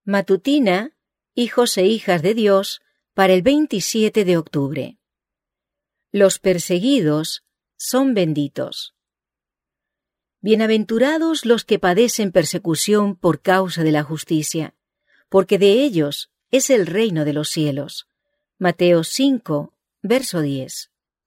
Matutina, hijos e hijas de Dios, para el 27 de octubre. Los perseguidos son benditos. Bienaventurados los que padecen persecución por causa de la justicia, porque de ellos es el reino de los cielos. Mateo 5, verso 10.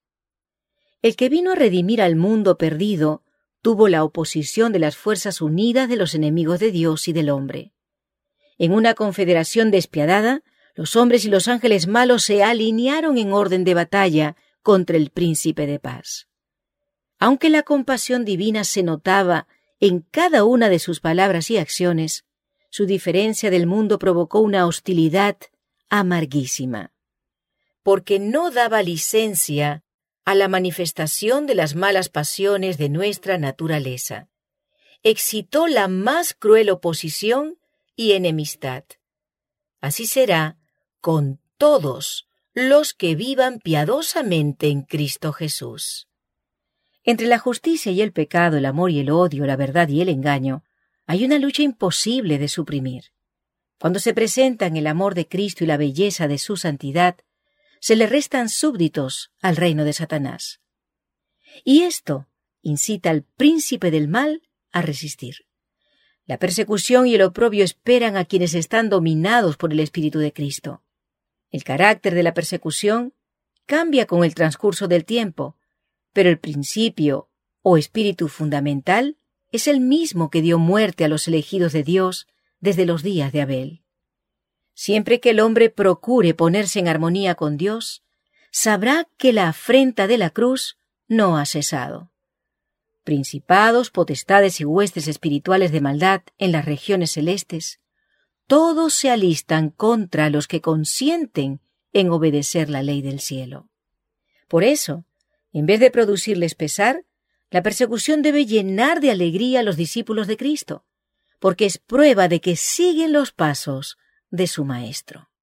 El que vino a redimir al mundo perdido tuvo la oposición de las fuerzas unidas de los enemigos de Dios y del hombre. En una confederación despiadada, los hombres y los ángeles malos se alinearon en orden de batalla contra el príncipe de paz. Aunque la compasión divina se notaba en cada una de sus palabras y acciones, su diferencia del mundo provocó una hostilidad amarguísima, porque no daba licencia a la manifestación de las malas pasiones de nuestra naturaleza. Excitó la más cruel oposición y enemistad. Así será con todos los que vivan piadosamente en Cristo Jesús. Entre la justicia y el pecado, el amor y el odio, la verdad y el engaño, hay una lucha imposible de suprimir. Cuando se presentan el amor de Cristo y la belleza de su santidad, se le restan súbditos al reino de Satanás. Y esto incita al príncipe del mal a resistir. La persecución y el oprobio esperan a quienes están dominados por el Espíritu de Cristo. El carácter de la persecución cambia con el transcurso del tiempo, pero el principio o espíritu fundamental es el mismo que dio muerte a los elegidos de Dios desde los días de Abel. Siempre que el hombre procure ponerse en armonía con Dios, sabrá que la afrenta de la cruz no ha cesado. Principados, potestades y huestes espirituales de maldad en las regiones celestes, todos se alistan contra los que consienten en obedecer la ley del cielo. Por eso, en vez de producirles pesar, la persecución debe llenar de alegría a los discípulos de Cristo, porque es prueba de que siguen los pasos de su Maestro.